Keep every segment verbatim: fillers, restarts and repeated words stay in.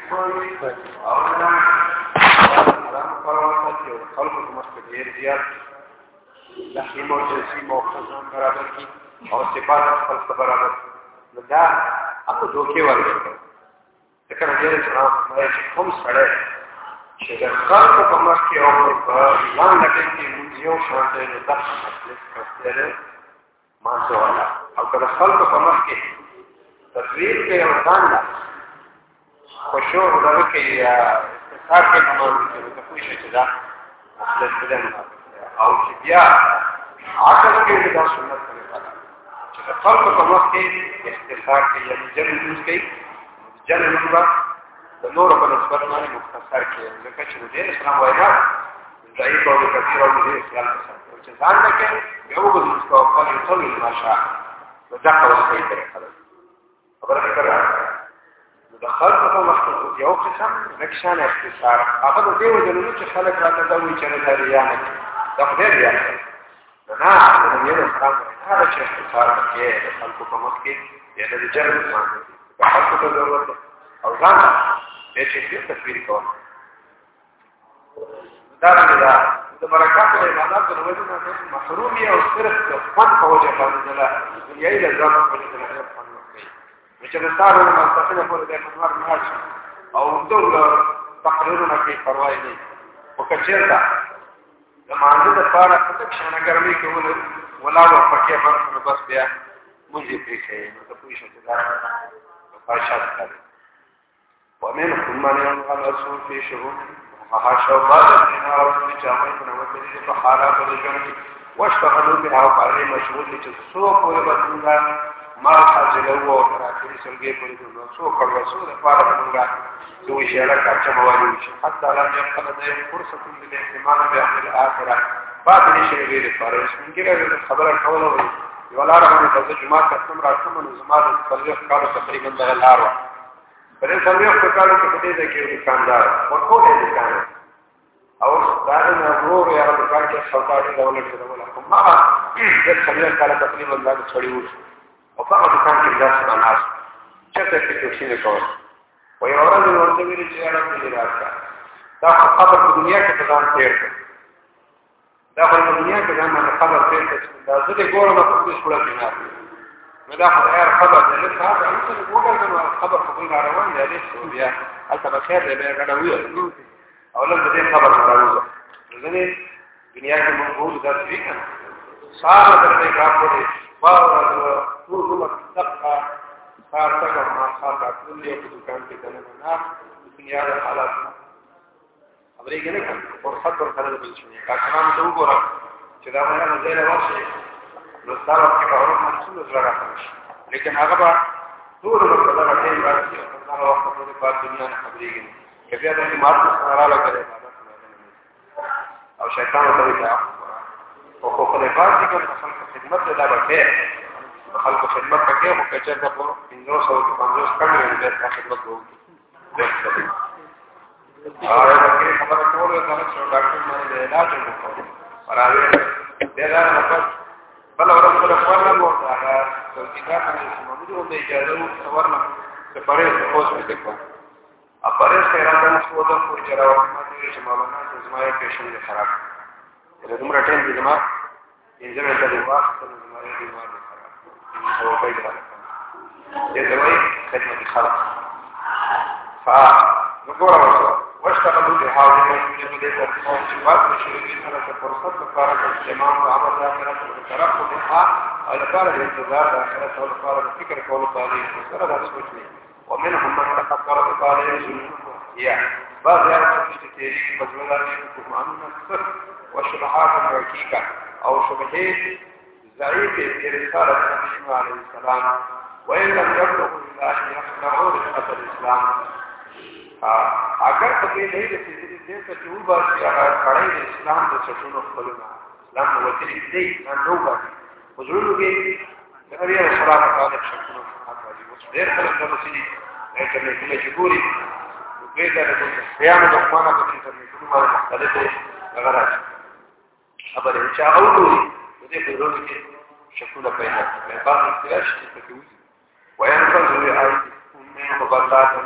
کوي او نه حرام کارونه او خلکو په مخ کې ډیر زیات لحیم او جنسي موقفان برابر کی او صفات خپل برابر دا هغه دوکي ورکړي ځکه چې اسلام باندې کوم سره چې د خلکو په مخ کې او په لاندې کې موږ یو شان دی نو دا مطلب کړل ما زواله او کله خلکو په مخ کې تصویر کې او ځان لا خوشو ورته کې یا استثار کې نو د کوم شي چې دا مطلب دې او چې بیا عقل کې دا سنت کوي چې خلکو په مخ کې استثار کې یا جنون کې جنون با د نور په نسبت باندې مختصر کې ځکه چې د اسلام وایي ضعیف او کثیر او د اسلام څخه چې ځان نه کې یو بل څه او په یو څه ماشا نو دا څه وایي خبره خبره کړه د خلکو په مخ کې یو قسم نقشان اختصار هغه د دې وجلو چې خلک راته دا وایي چې دا ریا نه دا خدای ریا نه نه د دې اسلام هغه چې اختصار کې د خلکو په مخ کې یا د جرم باندې د خلکو ته ضرورت او ځان به چې تصویر کوي دا دا د برکات او عبادت د وجه نه محرومي او صرف د فن په وجه باندې د دنیاي لذت په وجه نه فن کوي چې د ستارو مستقله په دې منور نه او دغه تقریرونه کې پروا نه او کچېرتا د مانزه د پاره څه څنګه ګرمي کوي ولا و پکې باندې بس بیا موږ یې پېښې نو ته پوښتنه شته دا فاشات کوي ومنهم من ينقل رسول في شهود وحاشوا بعض الدينار ومن جامعي من وكذلك فحالات الجنة واشتغلوا بها وقالوا مشغول لتسوق ولبدنها ما حاجلوا وتراكري سلقي فريدون وسوق الرسول فارغ منها سوي شيئا كعجة مواليوش حتى لم ينقل ذلك فرصة للاهتمام بأمر الآخرة بعد شيء غير فارغ من كده الخبر الحوله ولا رغم فضل جماعة كتم راتم ونزمات الفليق قالوا تقريبا ده الأروع پرې سمې په کارو کې په دې کې دکاندار ورکوټه دکان او دا نه ورو یا په کار کې سوداګر ډول څه ډول کوم ما د سمې کار تقریبا دا چھړی و او په هغه دکان کې ځای ناس چې څه کې څه نه کوي وي اورل ورته ویل چې اړه دې راځه دا خبر په دنیا کې ځان تیر دا په دنیا کې ځان باندې خبر تیر دا زه ګورم په دې شوړه کې نه مدا خدای خبر دې له صاحب انت وګورئ خبر خو نه روان دی لسه بیا البته بخیر دی به غړوي او له دې خبر راوځي ځنه دنیا کې موږ د دې کنه صاحب درته کاپو دي باور ټول نو تقا کار څنګه ما خاطر ټول یو دکان کې کنه نه دنیا د حالات خبرې کنه فرصت ورته بل شي کا کلام ته وګورم چې دا مې نه ځای راوځي نو ستاسو په کارونو مسؤل راغلی لیکن هغه به ټول وخت دا راځي راځي هغه وخت په دې په دنیا نه خبرېږي کله چې مارک سره راغلی او شیطان ته وایي او خو خدای پاک دې کوم خلک خدمت له دا به خلکو خدمت کوي او کچې ته په پنځوس او پنځوس کړي دې خدمت وکړي او دا کې خبره ټول دا چې ډاکټر باندې علاج وکړي راوي دې دا نه بل اور خپل خپل مو هغه څنګه چې موږ د اجازه ورنه چې پرې اوس مې وکړ ا پرې سره د مسعود په جراو باندې چې مولانا زمای پیشن خراب له دومره ټیم دې ما یې زموږ ته د وخت د زمای د وخت خراب او په دې دې دوی خدمت خلق فا وګورم واشتغلوا بهذه المسؤولية بالترتيب والجواب لشريك سنة فرصة مقارنة الاهتمام وعمل الآخرة والترقب منها الأفكار الانتظار الآخرة والأفكار الفكر قول الطالب وسرد السوشي ومنهم من تفكر بطالب هي بعض يعرف التاريخ مجموعة يكون عنه الصف والشبهات الركيكة أو شبهات ضعيفة في رسالة النبي عليه السلام وإن لم يبلغوا إلا أن يخلعوا رفقة الإسلام اگر په دې نه د دې دې څه چې وباسي هغه کړای د اسلام د څټونو خپلونه اسلام نو وکړي دې نه نو باندې حضور کې د اړیا سره تعلق شکل راځي اوس ډېر خلک د مسجد انټرنیټ کې چې ګوري نو دې دا د بیان د خوانه په انټرنیټ باندې مختلفه غراړي خبره چې هغه ګوري دې په ورو کې شکل پیدا کوي بعض اختلاف شته کوي وينفذ بآيات من مبلغات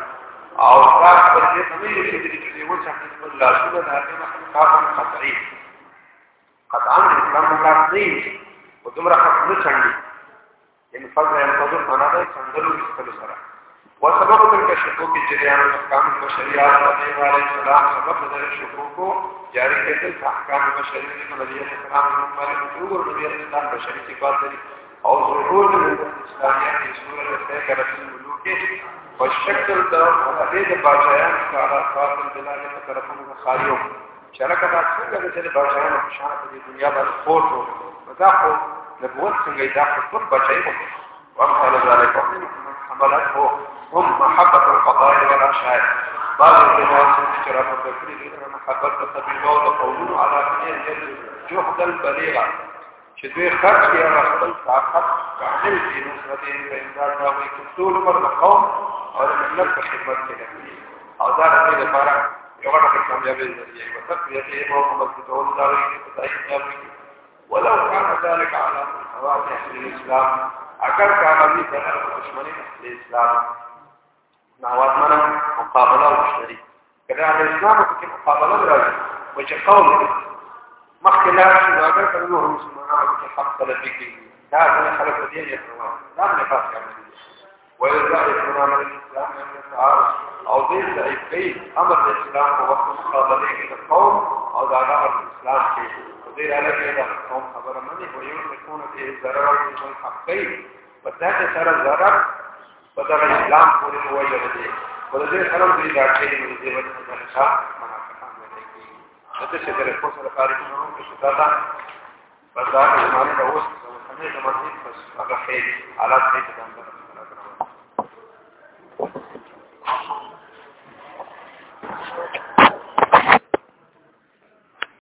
او تاسو په دې باندې چې دې و چې خپل لاسونه د هغه مخالفت خطري قطعا اسلام مخالف نه او دومره خطر څنګه ان فضل الفضل معنا ده څنګه لوستل سره وسبب تلك الشكوك جريان احکام الشریعت نبی علیہ السلام سبب در شکوک جاری کېدل احکام الشریعت نبی علیہ السلام باندې ټول نبی علیہ السلام بشری صفات لري او ظهور الاسلامیات صورت ته کرتل ملوک والشکل د هغه د بادشاہان کارا خاطر دلاله طرفونو خالیو شرکت څنګه چې بادشاہان په شان په دنیا باندې فوټو دا خو نبوت څنګه دا خپل بچایو وقال ذلك ومن حملته هم محبة القضايا والعشائر بعض الناس اشتراك التفريق ان محبة الطبيعة وقولون على من جهد البليغة شدوي خرج يا رسول طاقت كامل في نصرتين فإنذار داوي كسول مرد قوم اور من لك خدمت كنبي او دار دې لپاره یو غټه کامیابی ذریعہ او تقویته او مضبوطول داوي تدعي ولو كان ذلك على حوادث الإسلام اگر کاغذی بغیر دشمنی د اسلام نوات معنا مقابله او مشتري کله د اسلام په مقابله راځي او چې قول مخکلار شو اگر کله مسلمانانو کې حق طلبي کوي دا د خلک دې یې دا نه پاتې کېږي ويرجع الإسلام الإسلام من التعارض او دې ضعیفي امر الاسلام په وخت مقابله کې قوم او د امر الاسلام کې دې علاوه دا قوم خبره مني او یو څه کې ضرر او حقي پدې سره ضرر پدې اسلام پورې وایي دې ولې سره دې راځي دې وجه نه ښه منافقان نه کوي څه چې درې په سره کار کوي چې دا دا بازار زمانه د اوس څه نه د مدینه په هغه حالات کې څنګه